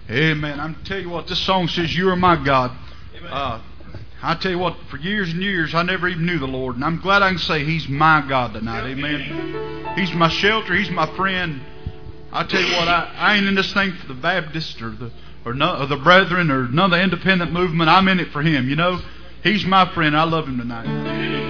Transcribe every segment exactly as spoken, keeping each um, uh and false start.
Amen. I'm tell you what, this song says, "You are my God." Uh, I tell you what, for years and years, I never even knew the Lord, and I'm glad I can say He's my God tonight. Amen. He's my shelter. He's my friend. I tell you what, I, I ain't in this thing for the Baptist or the or, no, or the Brethren or none of the independent movement. I'm in it for Him. You know, He's my friend. I love Him tonight.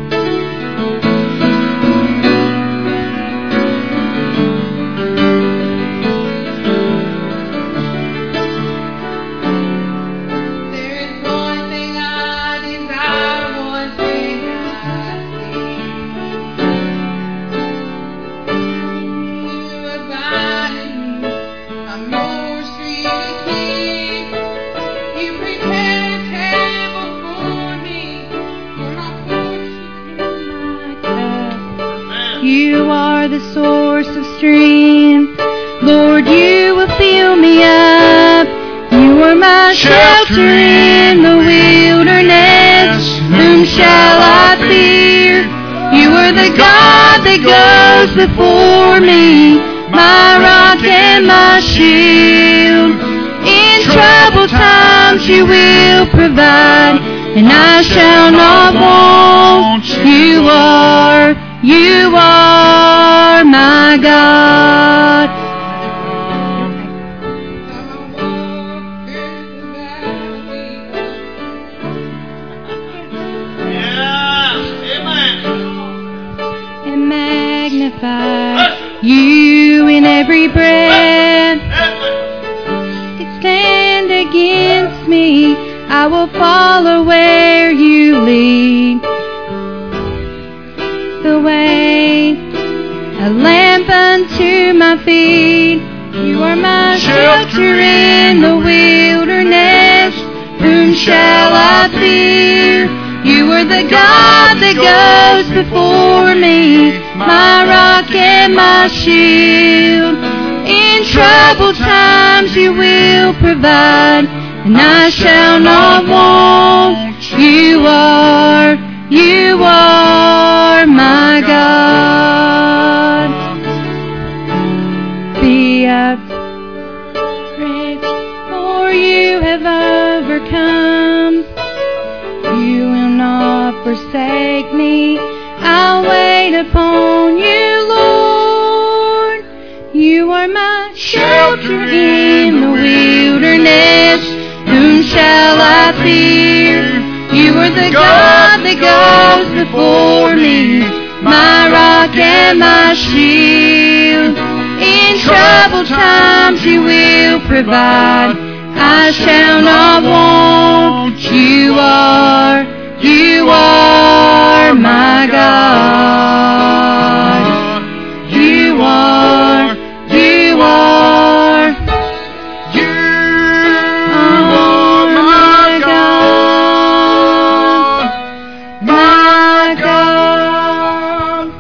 You are the source of strength. Lord, you will fill me up. You are my shelter in the wilderness. Whom shall I fear? You are the God that goes before me, my rock and my shield. In troubled times you will provide, and I shall not want. You are You are my God. And magnify you in every breath. Could stand against me, I will follow where you lead. The way, a lamp unto my feet. You are my shelter in the wilderness. Whom shall I fear? You are the God that goes before me, my rock and my shield. In troubled times you will provide, and I shall not want. You are You are my God. Be upraised, for you have overcome. You will not forsake me. I'll wait upon you, Lord. You are my shelter in the wilderness. Whom shall I fear? You are the God that goes before me, my rock and my shield. In troubled times you will provide, I shall not want. You are, you are my God. You are, you are, you are my God. My God.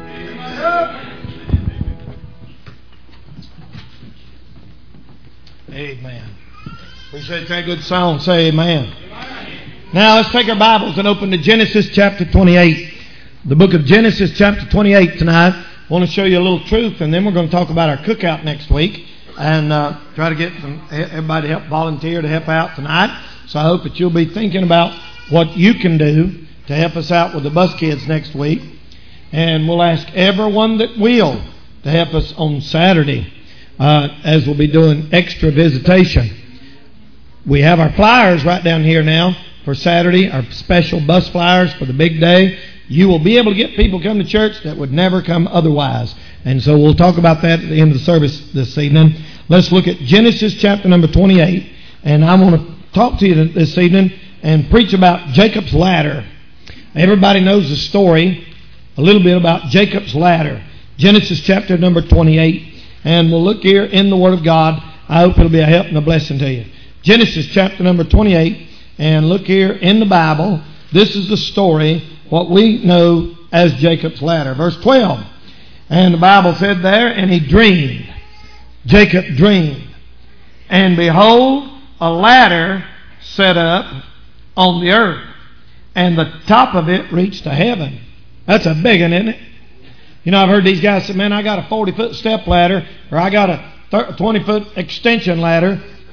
Amen. Appreciate that good song. Say amen. Now let's take our Bibles and open to Genesis chapter twenty-eight. The book of Genesis chapter twenty-eight tonight. I want to show you a little truth, and then we're going to talk about our cookout next week and uh, try to get some, everybody to help volunteer to help out tonight. So I hope that you'll be thinking about what you can do to help us out with the bus kids next week. And we'll ask everyone that will to help us on Saturday uh, as we'll be doing extra visitation. We have our flyers right down here now for Saturday, our special bus flyers for the big day. You will be able to get people come to church that would never come otherwise. And so we'll talk about that at the end of the service this evening. Let's look at Genesis chapter number twenty-eight. And I want to talk to you this evening and preach about Jacob's ladder. Everybody knows the story, a little bit about Jacob's ladder. Genesis chapter number twenty-eight. And we'll look here in the Word of God. I hope it'll be a help and a blessing to you. Genesis chapter number twenty-eight. And look here in the Bible. This is the story, what we know as Jacob's ladder. Verse twelve. And the Bible said there, and he dreamed. Jacob dreamed. And behold, a ladder set up on the earth, and the top of it reached to heaven. That's a big one, isn't it? You know, I've heard these guys say, man, I got a forty-foot step ladder, or I got a twenty-foot extension ladder,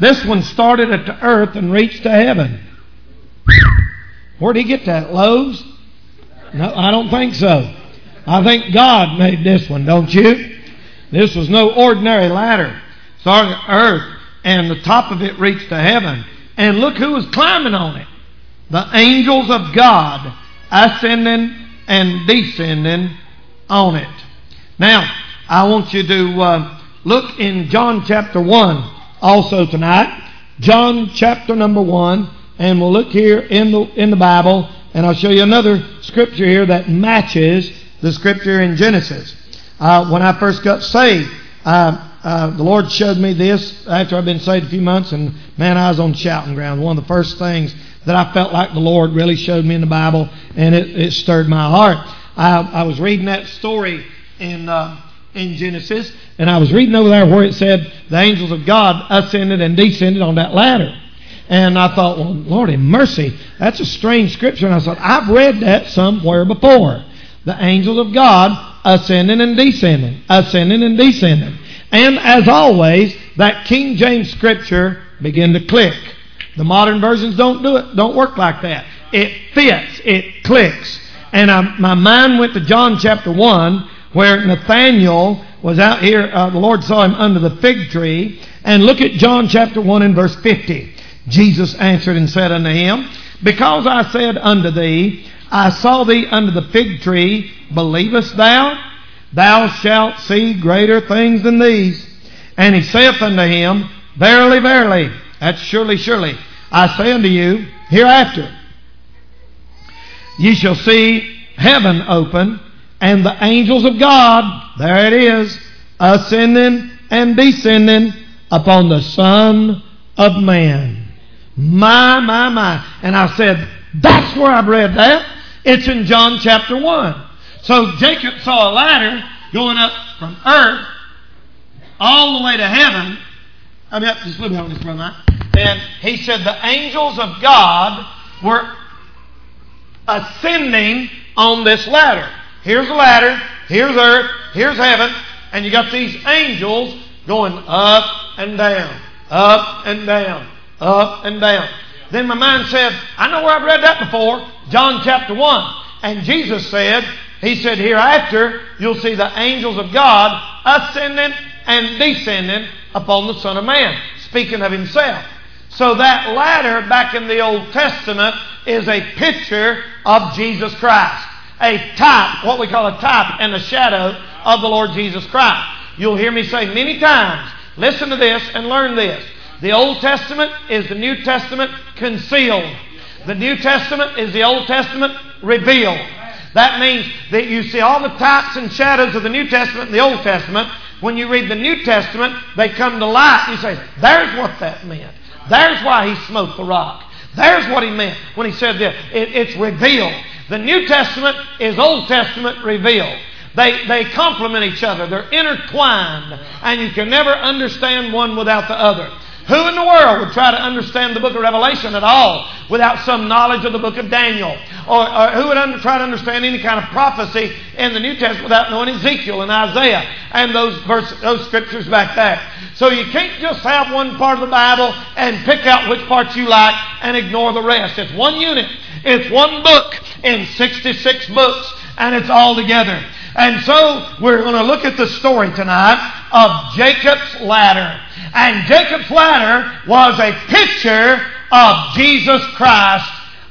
This one started at the earth and reached to heaven. Where'd he get that? Loaves? No, I don't think so. I think God made this one, don't you? This was no ordinary ladder. Started at earth, and the top of it reached to heaven. And look who was climbing on it. The angels of God ascending and descending on it. Now, I want you to uh, look in John chapter one also tonight. John chapter number one. And we'll look here in the in the Bible, and I'll show you another scripture here that matches the scripture in Genesis. Uh, when I first got saved, uh, uh, the Lord showed me this after I've been saved a few months, and man, I was on shouting ground. One of the first things that I felt like the Lord really showed me in the Bible, and it, it stirred my heart. I, I was reading that story in uh, in Genesis, and I was reading over there where it said the angels of God ascended and descended on that ladder. And I thought, well, Lord in mercy, that's a strange scripture. And I thought, I've read that somewhere before. The angels of God ascending and descending, ascending and descending. And as always, that King James scripture began to click. The modern versions don't do it, don't work like that. It fits, it clicks. And I, my mind went to John chapter one, where Nathanael was out here. Uh, the Lord saw him under the fig tree. And look at John chapter one and verse fifty. Jesus answered and said unto him, Because I said unto thee, I saw thee under the fig tree, believest thou? Thou shalt see greater things than these. And he saith unto him, Verily, verily, that's surely, surely, I say unto you, hereafter, ye shall see heaven open, and the angels of God, there it is, ascending and descending upon the Son of Man. My, my, my. And I said, that's where I've read that. It's in John chapter one. So Jacob saw a ladder going up from earth all the way to heaven. I mean, just a little bit on this, brother. And he said the angels of God were ascending on this ladder. Here's the ladder. Here's earth. Here's heaven. And you got these angels going up and down, up and down. Up and down. Then my mind said, I know where I've read that before. John chapter one. And Jesus said, He said, hereafter you'll see the angels of God ascending and descending upon the Son of Man. Speaking of Himself. So that ladder back in the Old Testament is a picture of Jesus Christ. A type, what we call a type and a shadow of the Lord Jesus Christ. You'll hear me say many times, listen to this and learn this. The Old Testament is the New Testament concealed. The New Testament is the Old Testament revealed. That means that you see all the types and shadows of the New Testament and the Old Testament. When you read the New Testament, they come to light. You say, there's what that meant. There's why He smote the rock. There's what He meant when He said this. It, it's revealed. The New Testament is Old Testament revealed. They, they complement each other. They're intertwined. And you can never understand one without the other. Who in the world would try to understand the book of Revelation at all without some knowledge of the book of Daniel? Or, or who would under, try to understand any kind of prophecy in the New Testament without knowing Ezekiel and Isaiah and those verse, those scriptures back there? So you can't just have one part of the Bible and pick out which parts you like and ignore the rest. It's one unit. It's one book in sixty-six books, and it's all together. And so we're going to look at the story tonight of Jacob's ladder. And Jacob's ladder was a picture of Jesus Christ,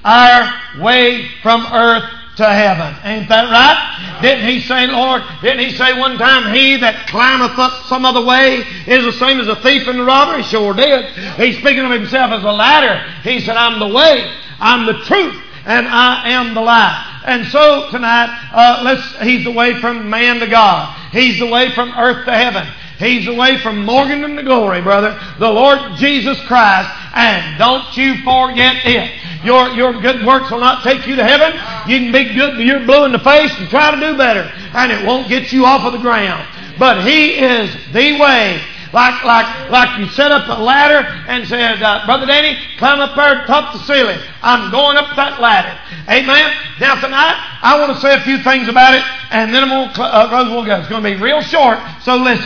our way from earth to heaven. Ain't that right? Didn't He say, Lord, didn't He say one time, He that climbeth up some other way is the same as a thief and a robber? He sure did. He's speaking of Himself as a ladder. He said, I'm the way, I'm the truth, and I am the life. And so tonight, uh, let's, He's the way from man to God. He's the way from earth to heaven. He's the way from Morgan to glory, brother. The Lord Jesus Christ. And don't you forget it. Your, your good works will not take you to heaven. You can be good to your blue in the face and try to do better. And it won't get you off of the ground. But He is the way. Like, like, like you set up a ladder and said, uh, Brother Danny, climb up there top the ceiling. I'm going up that ladder. Amen. Now tonight, I want to say a few things about it, and then I'm going to, uh, Rose will go. It's going to be real short, so listen.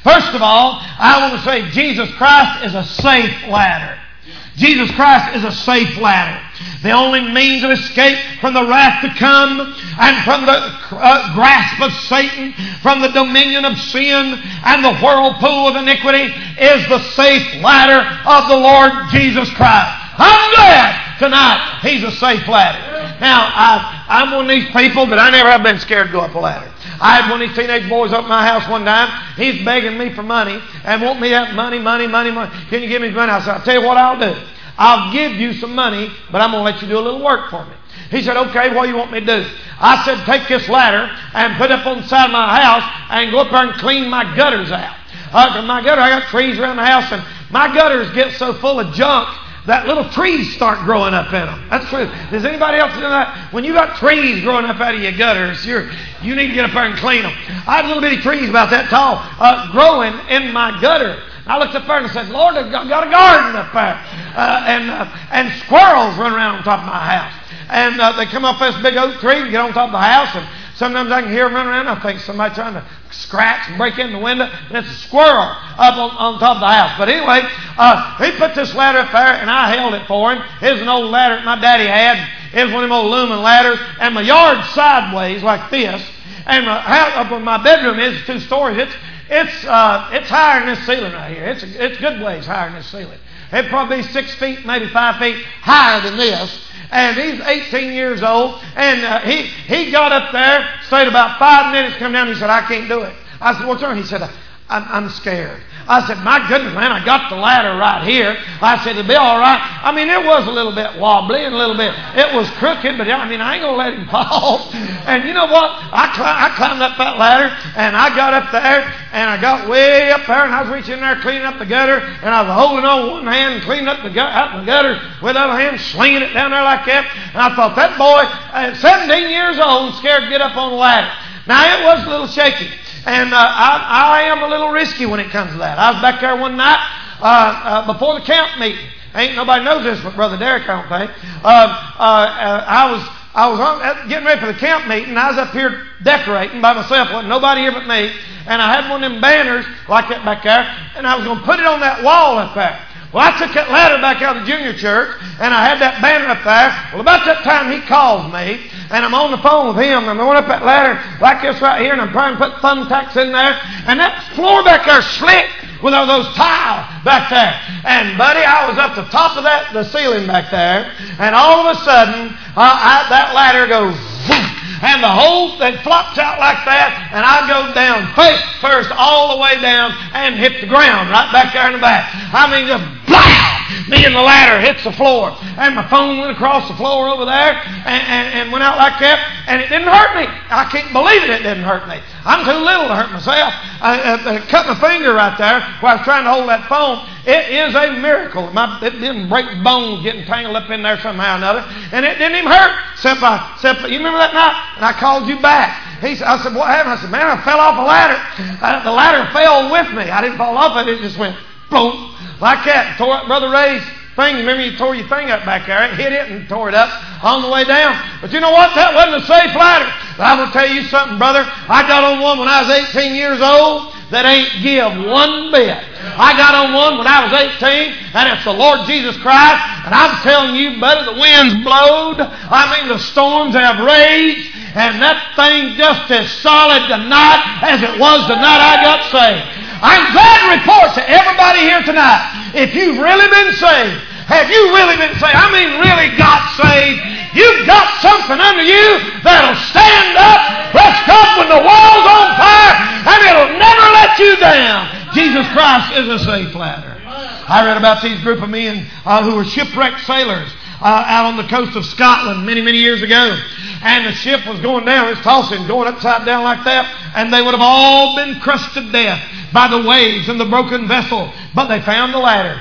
First of all, I want to say Jesus Christ is a safe ladder. Jesus Christ is a safe ladder. The only means of escape from the wrath to come and from the uh, grasp of Satan, from the dominion of sin and the whirlpool of iniquity is the safe ladder of the Lord Jesus Christ. I'm glad tonight He's a safe ladder. Now, I, I'm one of these people that I never have been scared to go up a ladder. I had one of these teenage boys up at my house one time. He's begging me for money and want me to have money, money, money, money. Can you give me money? I said, I'll tell you what I'll do. I'll give you some money, but I'm going to let you do a little work for me. He said, okay, what do you want me to do? I said, take this ladder and put it up on the side of my house and go up there and clean my gutters out. Uh, my gutter, I got trees around the house, and my gutters get so full of junk that little trees start growing up in them. That's true. Does anybody else know that? When you got trees growing up out of your gutters, you're, you need to get up there and clean them. I had little bitty trees about that tall uh, growing in my gutter. I looked up there and said, Lord, I've got a garden up there. Uh, and uh, and squirrels run around on top of my house. And uh, they come up this big oak tree and get on top of the house. And sometimes I can hear them run around. I think somebody trying to scratch and break in the window. And it's a squirrel up on, on top of the house. But anyway, uh, he put this ladder up there and I held it for him. It was an old ladder that my daddy had. It was one of them old aluminum ladders. And my yard's sideways like this. And my house up where my bedroom is, two stories. It's It's uh, it's higher than this ceiling right here. It's a, it's good ways higher than this ceiling. It'd probably be six feet, maybe five feet higher than this. And he's eighteen years old. And uh, he he got up there, stayed about five minutes, come down. And he said, "I can't do it." I said, "What's wrong?" He said, I'm, "I'm scared." I said, "My goodness, man, I got the ladder right here." I said, "It'll be all right." I mean, it was a little bit wobbly and a little bit, it was crooked, but I mean, I ain't going to let him fall. And you know what? I, cl- I climbed up that ladder, and I got up there, and I got way up there, and I was reaching in there cleaning up the gutter, and I was holding on one hand and cleaning up the gut, out the gutter with the other hand, slinging it down there like that. And I thought, that boy, at seventeen years old, scared to get up on the ladder. Now, it was a little shaky. And uh, I, I am a little risky when it comes to that. I was back there one night uh, uh, before the camp meeting. Ain't nobody knows this but Brother Derek, I don't think. Uh, uh, uh, I was I was on, getting ready for the camp meeting. I was up here decorating by myself. Wasn't nobody here but me. And I had one of them banners like that back there. And I was going to put it on that wall up there. Well, I took that ladder back out of the junior church, and I had that banner up there. Well, about that time, he calls me, and I'm on the phone with him. I'm going up that ladder like this right here, and I'm trying to put thumbtacks in there. And that floor back there slick with all those tile back there. And, buddy, I was up the top of that the ceiling back there, and all of a sudden, uh, I, that ladder goes whoop, and the whole thing flops out like that, and I go down face first all the way down and hit the ground right back there in the back. I mean, just blam! Me and the ladder hits the floor. And my phone went across the floor over there and, and, and went out like that, and it didn't hurt me. I can't believe it, it didn't hurt me. I'm too little to hurt myself. I, I, I cut my finger right there while I was trying to hold that phone. It is a miracle. My, it didn't break bones getting tangled up in there somehow or another. And it didn't even hurt. Except I, except, you remember that night? And I called you back. He said, I said, what happened? I said, man, I fell off a ladder. Uh, the ladder fell with me. I didn't fall off it. It just went boom, like that. Tore up Brother Ray's thing. Remember you tore your thing up back there. It hit it and tore it up on the way down. But you know what? That wasn't a safe ladder. But I'm going to tell you something, brother. I got on one when I was eighteen years old that ain't give one bit. I got on one when I was eighteen, and it's the Lord Jesus Christ. And I'm telling you, buddy, the winds blowed. I mean, the storms have raged. And that thing just as solid tonight as it was the night I got saved. I'm glad to report to everybody here tonight, if you've really been saved, have you really been saved? I mean, really got saved. You've got something under you that'll stand up, bless God, when the world's on fire, and it'll never let you down. Jesus Christ is a safe ladder. I read about these group of men uh, who were shipwrecked sailors uh, out on the coast of Scotland many, many years ago. And the ship was going down, it was tossing, going upside down like that, and they would have all been crushed to death by the waves and the broken vessel. But they found the ladder.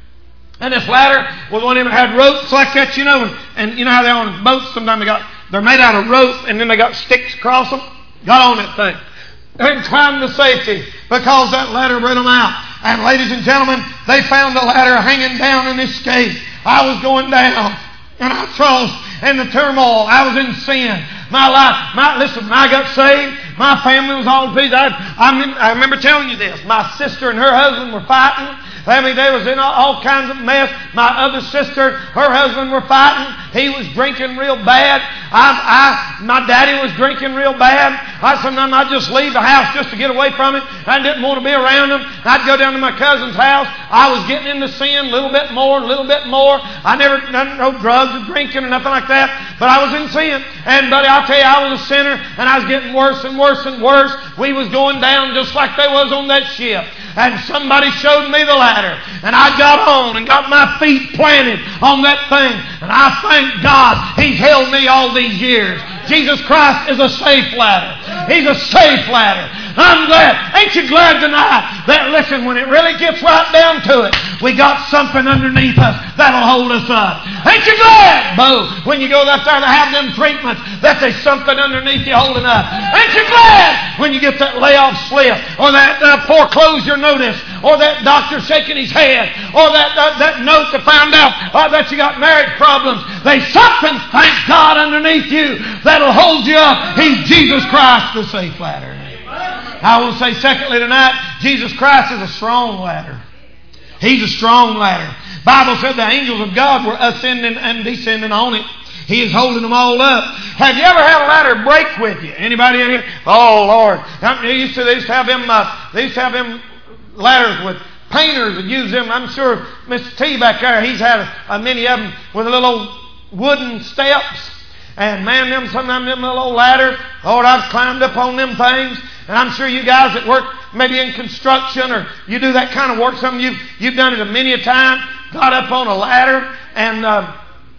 And this ladder was one of them that had ropes like that, you know, and, and you know how they're on boats, sometimes they got, they're made out of rope, and then they got sticks across them. Got on that thing and climbed to safety because that ladder brought them out. And ladies and gentlemen, they found the ladder hanging down and escaped. I was going down, and I trust in the turmoil. I was in sin. My life, my, listen, when I got saved, My family was all peace. I, I, I remember telling you this. My sister and her husband were fighting. I mean, they was in all, all kinds of mess. My other sister, her husband were fighting. He was drinking real bad. I, I, my daddy was drinking real bad. I sometimes I'd just leave the house just to get away from it. I didn't want to be around them. I'd go down to my cousin's house. I was getting into sin a little bit more, a little bit more. I never done no drugs or drinking or nothing like that, but I was in sin. And buddy, I'll tell you, I was a sinner, and I was getting worse and worse and worse. We was going down just like they was on that ship. And somebody showed me the ladder, and I got on and got my feet planted on that thing. And I thank God He's held me all these years. Jesus Christ is a safe ladder. He's a safe ladder. I'm glad. Ain't you glad tonight that, listen, when it really gets right down to it, we got something underneath us that'll hold us up. Ain't you glad, Bo, when you go up there to have them treatments, that there's something underneath you holding up? Ain't you glad when you get that layoff slip, or that uh, foreclosure notice, or that doctor shaking his head, or that uh, that note to find out uh, that you got marriage problems? There's something, thank God, underneath you that'll hold you up. He's Jesus Christ, the safe ladder. I will say, secondly, tonight, Jesus Christ is a strong ladder. He's a strong ladder. The Bible said the angels of God were ascending and descending on it. He is holding them all up. Have you ever had a ladder break with you? Anybody in here? Oh, Lord. They used to, they used to have them, uh, they used to have them ladders with painters that use them. I'm sure Mister T back there, he's had a, a many of them with little old wooden steps. And man, them sometimes them little old ladders, Lord, I've climbed up on them things. And I'm sure you guys that work maybe in construction, or you do that kind of work, some of you, you've done it a many a time, got up on a ladder, and uh,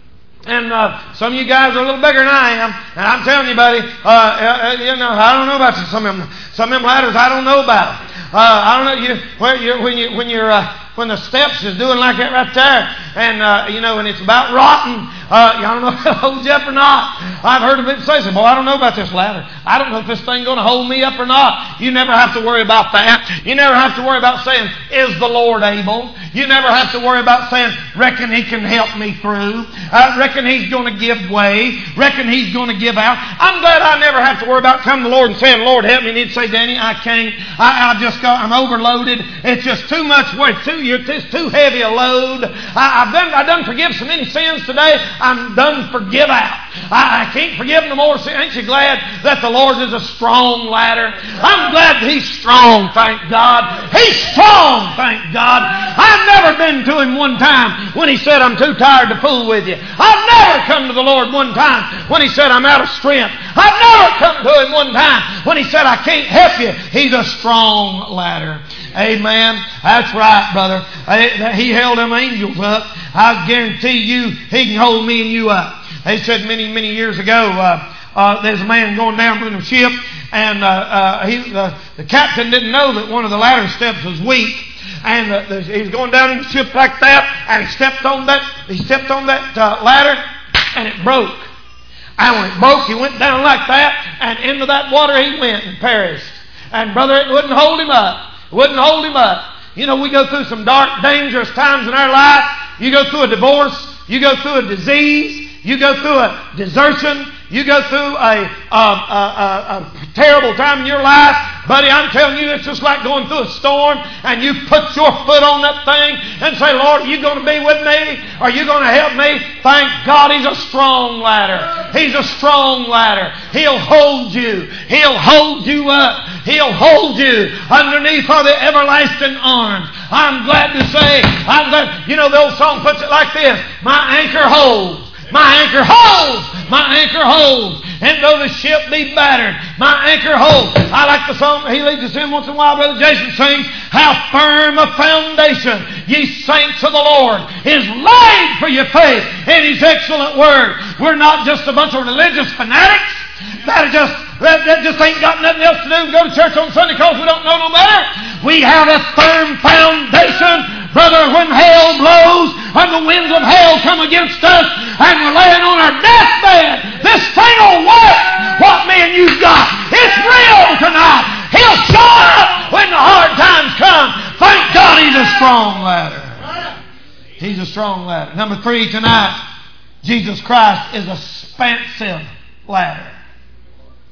and uh, some of you guys are a little bigger than I am. And I'm telling you, buddy, uh, uh, you know, I don't know about some of them, some of them ladders I don't know about. Uh, I don't know you when you when you when you're uh, when the steps is doing like that right there, and uh, you know, and it's about rotten. Uh, I don't know if it'll hold you up or not. I've heard of it say, "Boy, I don't know about this ladder. I don't know if this thing going to hold me up or not." You never have to worry about that. You never have to worry about saying, "Is the Lord able?" You never have to worry about saying, "Reckon He can help me through. I reckon He's going to give way. Reckon He's going to give out." I'm glad I never have to worry about coming to the Lord and saying, "Lord, help me." And He'd say, "Danny, I can't. I, I just got. I'm overloaded. It's just too much work. Too, you're, it's too heavy a load. I, I've done. I done forgive so many sins today. I'm done forgive out. I, I can't forgive no more sin." Ain't you glad that the Lord is a strong ladder? I'm glad that He's strong, thank God. He's strong, thank God. I've never been to Him one time when He said, "I'm too tired to fool with you." I've never come to the Lord one time when He said, "I'm out of strength." I've never come to Him one time when He said, "I can't help you." He's a strong ladder. Amen. That's right, brother. He held them angels up. I guarantee you He can hold me and you up. They said many, many years ago, uh, uh, there's a man going down from the ship, and uh, uh, he, uh, the captain didn't know that one of the ladder steps was weak. And uh, the, he was going down in the ship like that, and he stepped on that. He stepped on that uh, ladder, and it broke. And when it broke, he went down like that, and into that water he went and perished. And brother, it wouldn't hold him up. It wouldn't hold him up. You know, we go through some dark, dangerous times in our life. You go through a divorce. You go through a disease. You go through a desertion. You go through a, a, a, a, a terrible time in your life. Buddy, I'm telling you, it's just like going through a storm, and you put your foot on that thing and say, "Lord, are you going to be with me? Are you going to help me?" Thank God He's a strong ladder. He's a strong ladder. He'll hold you. He'll hold you up. He'll hold you underneath of the everlasting arms. I'm glad to say, I'm glad. You know, the old song puts it like this: "My anchor holds. My anchor holds. My anchor holds. And though the ship be battered, my anchor holds." I like the song that he leads us in once in a while. Brother Jason sings, "How firm a foundation, ye saints of the Lord, is laid for your faith in His excellent word." We're not just a bunch of religious fanatics that just that, that just ain't got nothing else to do and go to church on Sunday because we don't know no better. We have a firm foundation. Brother, when hell blows and the winds of hell come against us and we're laying on our deathbed, this thing will work. What me and you've got, it's real tonight. He'll show up when the hard times come. Thank God He's a strong ladder. He's a strong ladder. Number three tonight, Jesus Christ is a expansive ladder.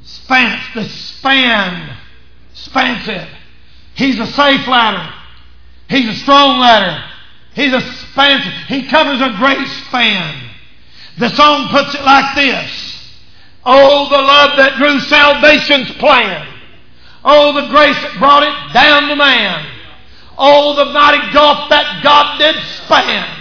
Spans, the span. Expansive. He's a safe ladder. He's a strong ladder. He's a expansive. He covers a great span. The song puts it like this. Oh, the love that drew salvation's plan. Oh, the grace that brought it down to man. Oh, the mighty gulf that God did span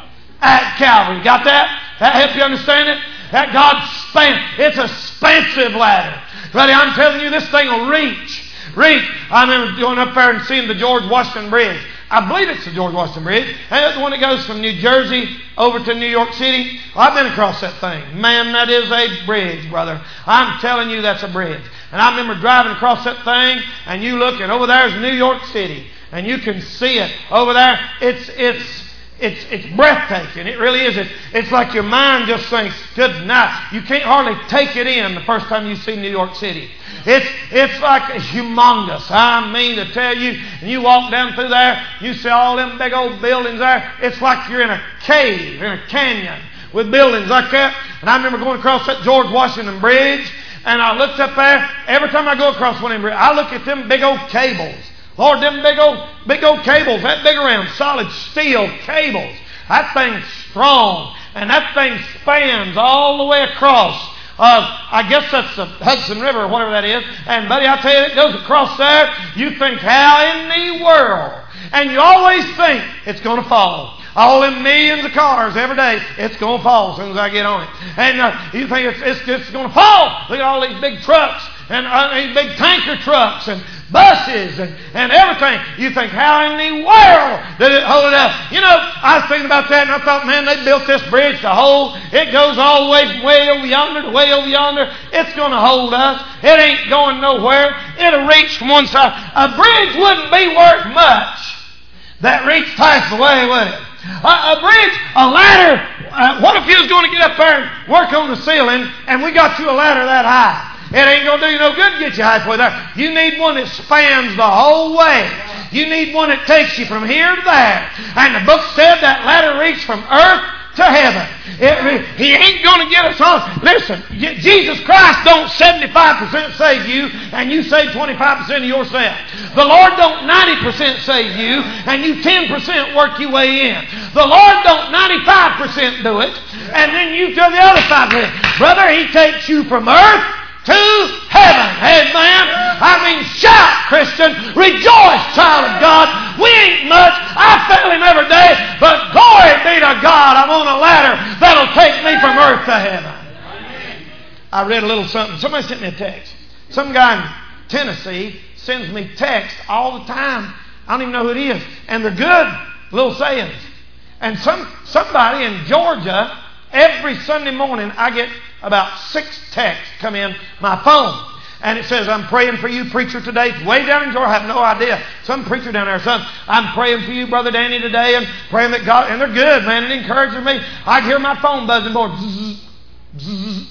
at Calvary. Got that? That help you understand it? That God span. It's a expansive ladder. Buddy, I'm telling you, this thing will reach. Reach. I remember going up there and seeing the George Washington Bridge. I believe it's the George Washington Bridge. And that's the one that goes from New Jersey over to New York City. Well, I've been across that thing. Man, that is a bridge, brother. I'm telling you, that's a bridge. And I remember driving across that thing, and you look, and over there is New York City. And you can see it over there. It's it's it's it's breathtaking. It really is. It's, it's like your mind just thinks, good night. You can't hardly take it in the first time you see New York City. It's it's like humongous. I mean to tell you, and you walk down through there, you see all them big old buildings there. It's like you're in a cave, in a canyon with buildings like that. And I remember going across that George Washington Bridge, and I looked up there. Every time I go across one of them bridges, I look at them big old cables. Lord, them big old, big old cables, that big around solid steel cables. That thing's strong, and that thing spans all the way across. Uh, I guess that's the Hudson River or whatever that is. And buddy, I tell you, it goes across there. You think, how in the world? And you always think it's going to fall. All them millions of cars every day, it's going to fall as soon as I get on it. And uh, you think it's, it's, it's going to fall. Look at all these big trucks and uh, these big tanker trucks and buses and, and everything. You think, how in the world did it hold it up? You know, I was thinking about that, and I thought, man, they built this bridge to hold. It goes all the way from way over yonder to way over yonder. It's going to hold us. It ain't going nowhere. It'll reach from one side. A bridge wouldn't be worth much that reached half the way, would it? A, a bridge, a ladder. Uh, what if you was going to get up there and work on the ceiling, and we got you a ladder that high? It ain't going to do you no good to get you halfway there. You need one that spans the whole way. You need one that takes you from here to there. And the book said that ladder reached from earth to heaven. It, he ain't going to get us on. Listen, Jesus Christ don't seventy-five percent save you, and you save twenty-five percent of yourself. The Lord don't ninety percent save you, and you ten percent work your way in. The Lord don't ninety-five percent do it, and then you do the other five percent. Brother, He takes you from earth to heaven. Amen. I mean, shout, Christian. Rejoice, child of God. We ain't much. I fail Him every day, but glory be to God. I'm on a ladder that'll take me from earth to heaven. I read a little something. Somebody sent me a text. Some guy in Tennessee sends me texts all the time. I don't even know who it is. And they're good little sayings. And some somebody in Georgia, every Sunday morning, I get about six texts come in my phone. And it says, I'm praying for you, preacher, today. It's way down in Georgia. I have no idea. Some preacher down there, son, I'm praying for you, Brother Danny, today, and praying that God, and they're good, man. It encourages me. I can hear my phone buzzing, boy. Zzz, zzz,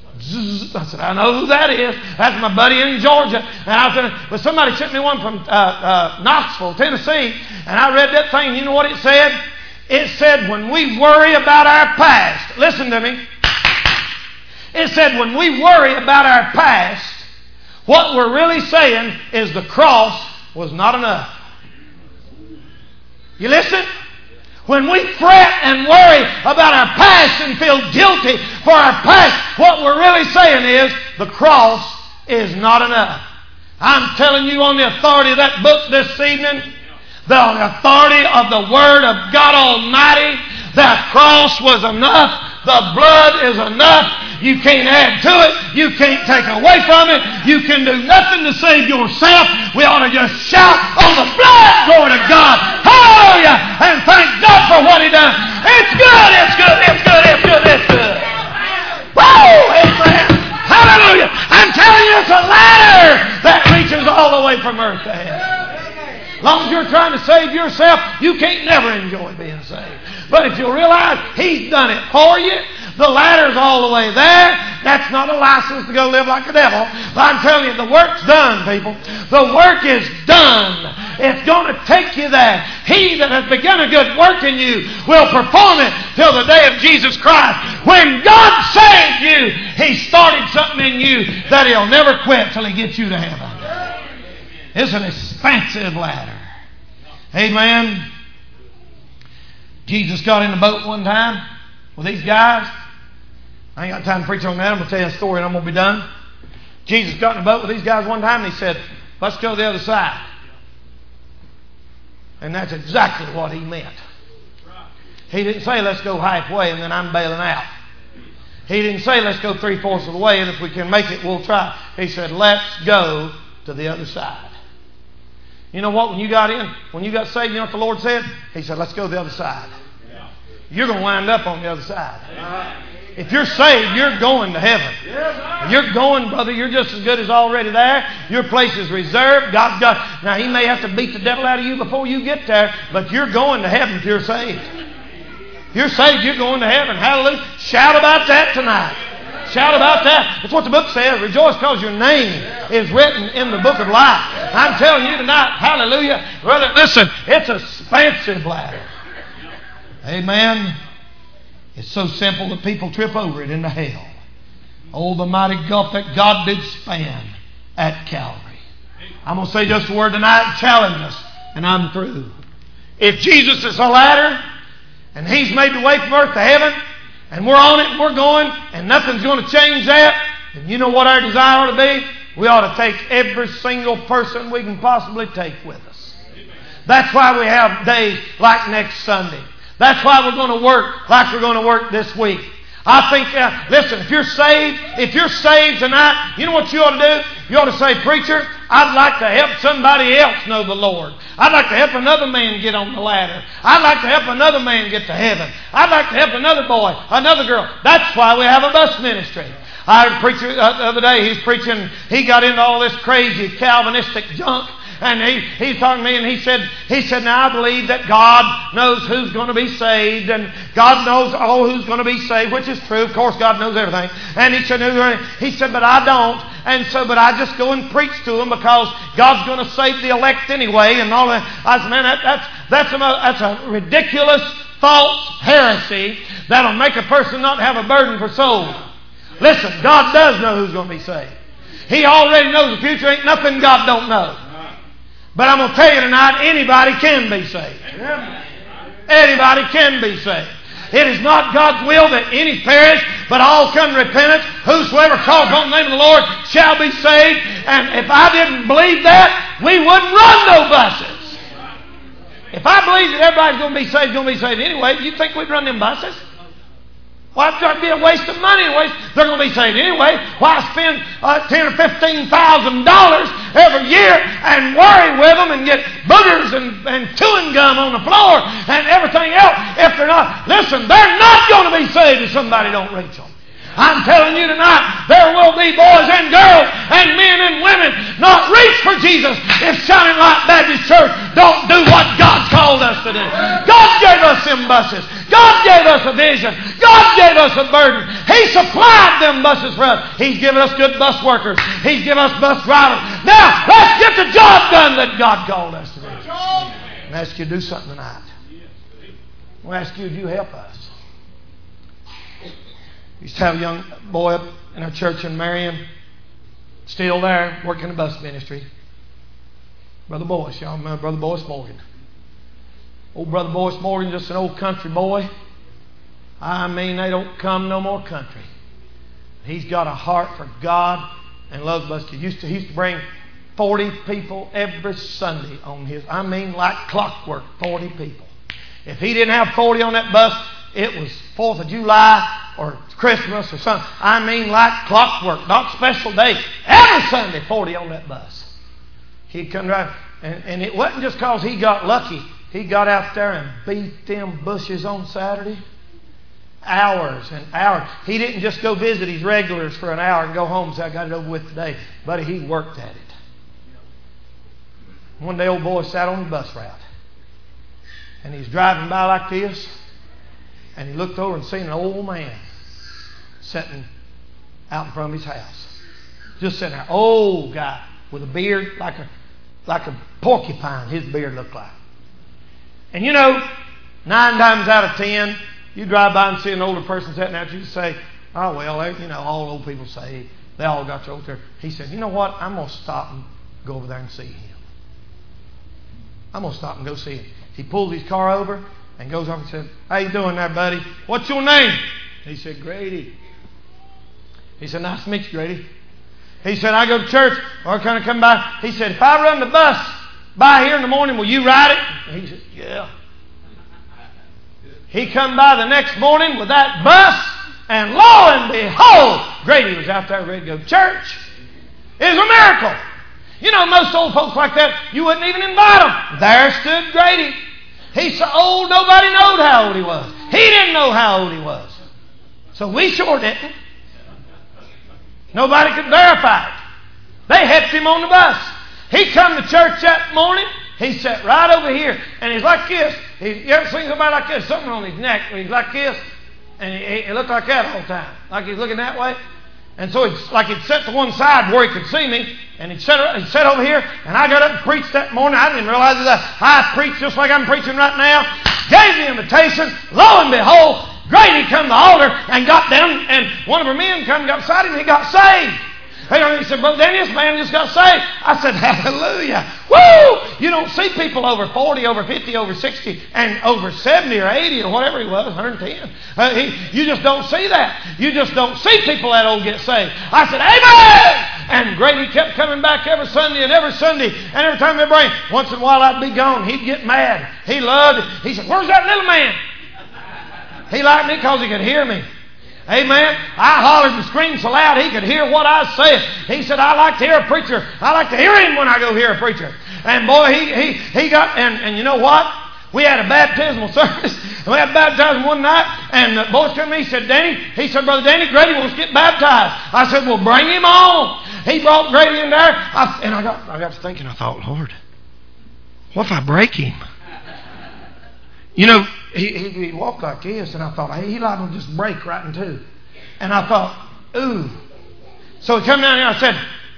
zzz. I said, I know who that is. That's my buddy in Georgia. And I said, but somebody sent me one from uh, uh, Knoxville, Tennessee, and I read that thing. You know what it said? It said, when we worry about our past, listen to me. It said, when we worry about our past, what we're really saying is the cross was not enough. You listen? When we fret and worry about our past and feel guilty for our past, what we're really saying is the cross is not enough. I'm telling you on the authority of that book this evening, the authority of the Word of God Almighty, that cross was enough. The blood is enough. You can't add to it. You can't take away from it. You can do nothing to save yourself. We ought to just shout on the blood. Glory to God. Hallelujah. And thank God for what He done. It's good. It's good. It's good. It's good. It's good. Woo! Amen. Hallelujah. I'm telling you, it's a ladder that reaches all the way from earth to heaven. As long as you're trying to save yourself, you can't never enjoy being saved. But if you realize He's done it for you, The ladder's all the way there. That's not a license to go live like the devil. But I'm telling you, the work's done, people. The work is done. It's going to take you there. He that has begun a good work in you will perform it till the day of Jesus Christ. When God saved you, He started something in you that He'll never quit till He gets you to heaven. It's an expansive ladder. Amen. Jesus got in the boat one time with these guys. I ain't got time to preach on that. I'm going to tell you a story and I'm going to be done. Jesus got in the boat with these guys one time and He said, let's go to the other side. And that's exactly what He meant. He didn't say, let's go halfway and then I'm bailing out. He didn't say, let's go three-fourths of the way and if we can make it, we'll try. He said, let's go to the other side. You know what? When you got in, when you got saved, you know what the Lord said? He said, let's go to the other side. You're going to wind up on the other side. If you're saved, you're going to heaven. You're going, brother, you're just as good as already there. Your place is reserved. God's got. Now, He may have to beat the devil out of you before you get there, but you're going to heaven if you're saved. If you're saved, you're going to heaven. Hallelujah. Shout about that tonight. Shout about that. That's what the book says. Rejoice because your name is written in the book of life. I'm telling you tonight, hallelujah. Brother, listen, it's a expansive ladder. Amen. It's so simple that people trip over it into hell. Oh, the mighty gulf that God did span at Calvary. I'm going to say just a word tonight and challenge us, and I'm through. If Jesus is a ladder, and He's made the way from earth to heaven, and we're on it and we're going, and nothing's going to change that, and you know what our desire ought to be? We ought to take every single person we can possibly take with us. That's why we have days like next Sunday. That's why we're going to work like we're going to work this week. I think, uh, listen, if you're saved, if you're saved tonight, you know what you ought to do? You ought to say, preacher, I'd like to help somebody else know the Lord. I'd like to help another man get on the ladder. I'd like to help another man get to heaven. I'd like to help another boy, another girl. That's why we have a bus ministry. I heard a preacher uh, the other day, he's preaching, he got into all this crazy Calvinistic junk. And he, he's talking to me and he said, he said, now I believe that God knows who's going to be saved and God knows all who's going to be saved, which is true. Of course, God knows everything. And he said, he said, but I don't. And so, but I just go and preach to them because God's going to save the elect anyway. And all that. I said, man, that, that's, that's, a, that's a ridiculous, false heresy that'll make a person not have a burden for souls. Listen, God does know who's going to be saved. He already knows the future. Ain't nothing God don't know. But I'm going to tell you tonight, anybody can be saved. Anybody can be saved. It is not God's will that any perish, but all come to repentance. Whosoever calls on the name of the Lord shall be saved. And if I didn't believe that, we wouldn't run no buses. If I believe that everybody's going to be saved, going to be saved anyway, you think we'd run them buses? Why would it be a waste of money? Waste? They're going to be saved anyway. Why spend uh, ten or fifteen thousand dollars every year and worry with them and get boogers and, and chewing gum on the floor and everything else if they're not? Listen, they're not going to be saved if somebody don't reach them. I'm telling you tonight, there will be boys and girls and men and women not reach for Jesus if Shining Light Baptist Church don't do what God's called us to do. God gave us them buses. God gave us a vision. God gave us a burden. He supplied them buses for us. He's given us good bus workers. He's given us bus drivers. Now, let's get the job done that God called us to do. I ask you to do something tonight. I ask you, do you help us? We used to have a young boy up in our church in Marion, still there, working in the bus ministry. Brother Boyce, y'all remember Brother Boyce Morgan. Old Brother Boyce Morgan, just an old country boy. I mean, they don't come no more country. He's got a heart for God and loves bus. He used to, he used to bring forty people every Sunday on his, I mean, like clockwork, forty people. If he didn't have forty on that bus, it was fourth of July or Christmas or something. I mean like clockwork, not special day. Every Sunday, forty on that bus. He'd come drive. And, and it wasn't just because he got lucky. He got out there and beat them bushes on Saturday. Hours and hours. He didn't just go visit his regulars for an hour and go home and say, I got it over with today. Buddy, he worked at it. One day, old boy sat on the bus route. And he's driving by like this. And he looked over and seen an old man sitting out in front of his house. Just sitting there. Old guy with a beard like a like a porcupine, his beard looked like. And you know, nine times out of ten, you drive by and see an older person sitting there, you say, oh, well, they, you know, all old people say, they all got your old there. He said, you know what? I'm going to stop and go over there and see him. I'm going to stop and go see him. He pulled his car over and goes over and said, how you doing there, buddy? What's your name? He said, Grady. He said, nice to meet you, Grady. He said, I go to church, or can I come by? He said, if I run the bus by here in the morning, will you ride it? He said, yeah. He come by the next morning with that bus, and lo and behold, Grady was out there ready to go to church. It was a miracle. You know, most old folks like that, you wouldn't even invite them. There stood Grady. He's so old, nobody knowed how old he was. He didn't know how old he was. So we sure didn't. Nobody could verify it. They helped him on the bus. He come to church that morning. He sat right over here, and he's like this. He, you ever seen somebody like this? Something on his neck, and he's like this, and he, he looked like that all the time, like he's looking that way. And so it's like he'd sit to one side where he could see me, and he'd sit, he'd sit over here, and I got up and preached that morning. I didn't realize that I preached just like I'm preaching right now. Gave the invitation. Lo and behold, Grady come to the altar and got down, and one of our men come and got beside him, and he got saved. He said, Brother Danny, this man just got saved. I said, hallelujah. Woo! You don't see people over forty, over fifty, over sixty, and over seventy or eighty or whatever he was, one hundred ten. Uh, he, you just don't see that. You just don't see people that old get saved. I said, amen! And Grady kept coming back every Sunday and every Sunday. And every time they bring, once in a while I'd be gone. He'd get mad. He loved it. He said, where's that little man? He liked me because he could hear me. Amen. I hollered and screamed so loud he could hear what I said. He said, I like to hear a preacher. I like to hear him when I go hear a preacher. And boy, he he he got, and, and you know what? We had a baptismal service. We had baptism one night, and the boys came to me. He said, Danny, he said, Brother Danny, Grady wants to get baptized. I said, well, bring him on. He brought Grady in there, I, and I got I got to thinking. I thought, Lord, what if I break him? You know, he, he, he walked like this, and I thought, hey, he liable to just break right in two. And I thought, ooh. So he come down here, I said,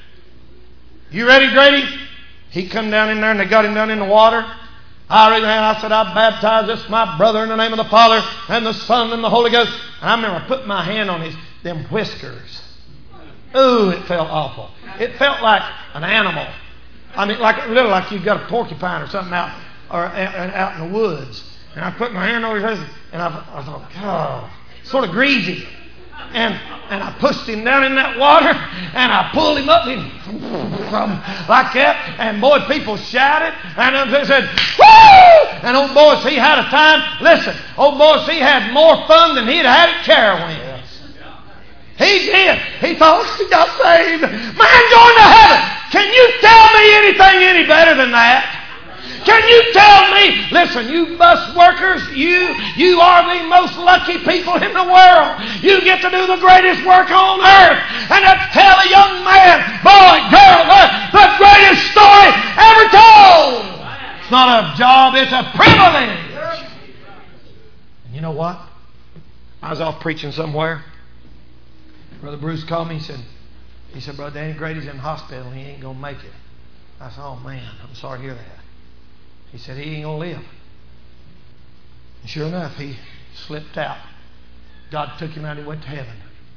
you ready, Grady? He come down in there, and they got him down in the water. I raised my hand, I said, I baptize this my brother in the name of the Father, and the Son, and the Holy Ghost. And I remember I put my hand on his them whiskers. Ooh, it felt awful. It felt like an animal. I mean, like a little like you got a porcupine or something out, or out in the woods. And I put my hand over his face, and I, I thought, oh, sort of greasy. And and I pushed him down in that water, and I pulled him up and like that. And boy, people shouted, and they said, woo! And old boys, he had a time. Listen, old boys, he had more fun than he'd had at Carowinds. He did. He thought he got saved. Man, going to heaven. Can you tell me anything any better than that? Can you tell me, listen, you bus workers, you you are the most lucky people in the world. You get to do the greatest work on earth. And to tell a young man, boy, girl, the, the greatest story ever told. It's not a job, it's a privilege. And you know what? I was off preaching somewhere. Brother Bruce called me, he said, he said, Brother Danny Grady's in the hospital and he ain't going to make it. I said, oh man, I'm sorry to hear that. He said, he ain't going to live. And sure enough, he slipped out. God took him out and he went to heaven.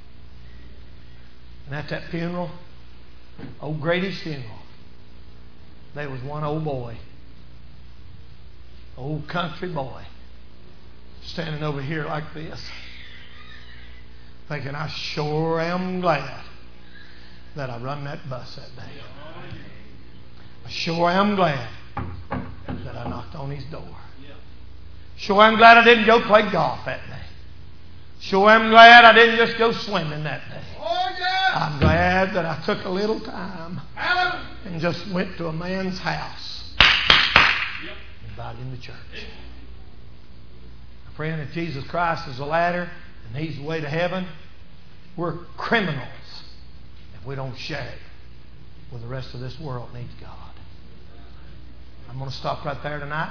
And at that funeral, old Grady's funeral, there was one old boy, old country boy, standing over here like this, thinking, I sure am glad that I run that bus that day. I sure am glad that I knocked on his door. Sure I'm glad I didn't go play golf that day. Sure I'm glad I didn't just go swimming that day. I'm glad that I took a little time and just went to a man's house and invited him to church. My friend, if Jesus Christ is the ladder and He's the way to heaven, we're criminals if we don't share it with the rest of this world needs God. I'm going to stop right there tonight.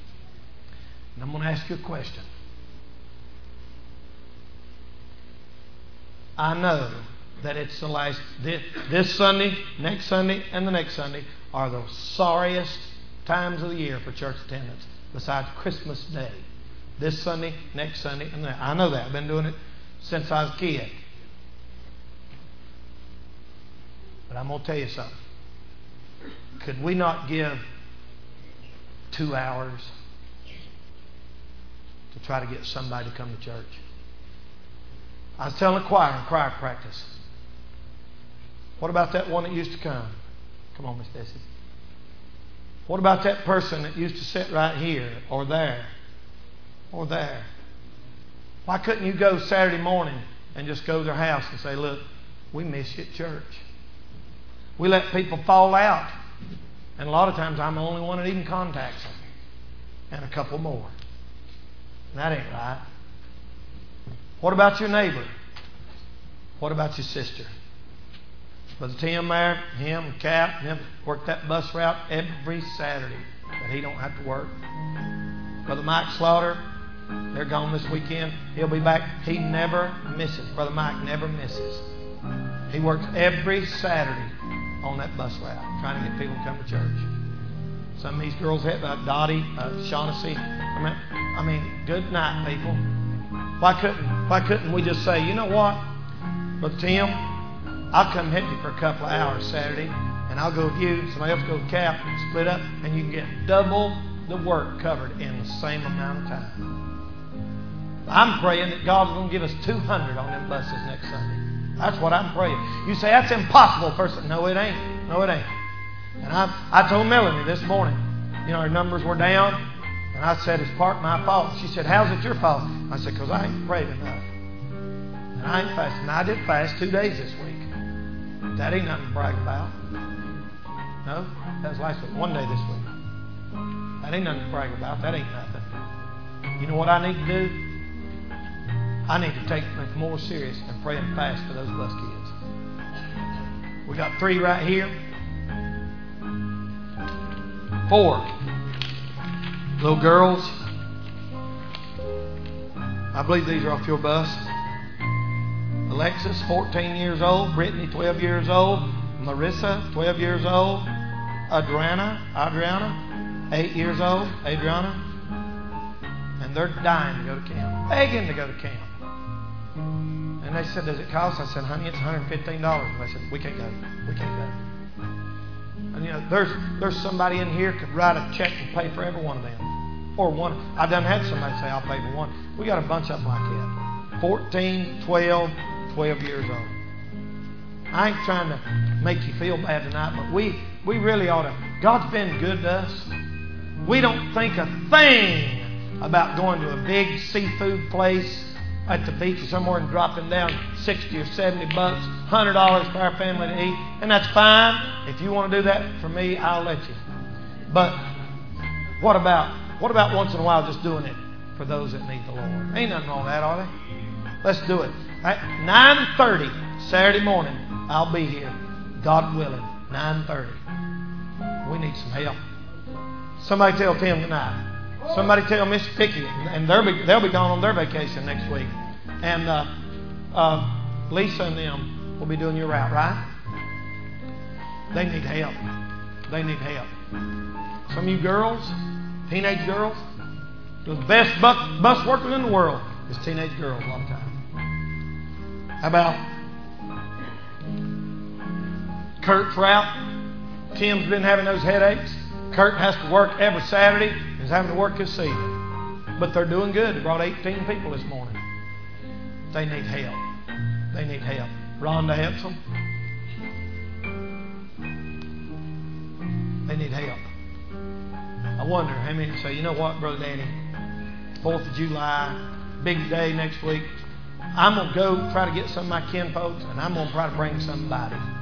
And I'm going to ask you a question. I know that it's the last, this, this Sunday, next Sunday, and the next Sunday are the sorriest times of the year for church attendance, besides Christmas Day. This Sunday, next Sunday, and the next. I know that. I've been doing it since I was a kid. But I'm going to tell you something. Could we not give two hours to try to get somebody to come to church? I was telling the choir in choir practice. What about that one that used to come? Come on, Miss Desi. What about that person that used to sit right here or there or there? Why couldn't you go Saturday morning and just go to their house and say, look, we miss you at church. We let people fall out. And a lot of times I'm the only one that even contacts them. And a couple more. And that ain't right. What about your neighbor? What about your sister? Brother Tim there, him, Cap, him work that bus route every Saturday that he don't have to work. Brother Mike Slaughter, they're gone this weekend. He'll be back. He never misses. Brother Mike never misses. He works every Saturday on that bus route, trying to get people to come to church. Some of these girls have uh, Dottie, uh, Shaughnessy. I mean, I mean, good night, people. Why couldn't Why couldn't we just say, you know what, Brother Tim, I'll come hit you for a couple of hours Saturday, and I'll go with you. Somebody else go with Cap, split up, and you can get double the work covered in the same amount of time. I'm praying that God's going to give us two hundred on them buses next Sunday. That's what I'm praying. You say, that's impossible, person. No, it ain't. No, it ain't. And I, I told Melanie this morning, you know, her numbers were down. And I said, it's part my fault. She said, how's it your fault? I said, because I ain't prayed enough. And I ain't fasting. And I did fast two days this week. That ain't nothing to brag about. No, that was last week. One day this week. That ain't nothing to brag about. That ain't nothing. You know what I need to do? I need to take things more serious and pray and fast for those bus kids. We got three right here. Four little girls. I believe these are off your bus. Alexis, fourteen years old. Brittany, twelve years old. Marissa, twelve years old. Adriana, Adriana, eight years old. Adriana. And they're dying to go to camp. Begging to go to camp. And they said, does it cost? I said, honey, it's one hundred fifteen dollars. And they said, we can't go. We can't go. And you know, there's there's somebody in here could write a check and pay for every one of them. Or one. I've done had somebody say, I'll pay for one. We got a bunch of them like that. fourteen, twelve, twelve years old. I ain't trying to make you feel bad tonight, but we, we really ought to. God's been good to us. We don't think a thing about going to a big seafood place at the beach or somewhere and dropping down sixty or seventy bucks, one hundred dollars for our family to eat. And that's fine. If you want to do that for me, I'll let you. But what about what about once in a while just doing it for those that need the Lord? Ain't nothing wrong with that, are there? Let's do it. At nine thirty Saturday morning, I'll be here. God willing, nine thirty. We need some help. Somebody tell Tim tonight. Somebody tell Miss Pickett, and they'll be, they'll be gone on their vacation next week. And uh, uh, Lisa and them will be doing your route, right? They need help. They need help. Some of you girls, teenage girls, the best bus, bus workers in the world is teenage girls a lot of time. How about Kurt's route? Tim's been having those headaches. Kurt has to work every Saturday. He's having to work this season. But they're doing good. They brought eighteen people this morning. They need help. They need help. Rhonda helps them. They need help. I wonder how many say, you know what, Brother Danny? fourth of July, big day next week. I'm going to go try to get some of my kinfolks, and I'm going to try to bring somebody.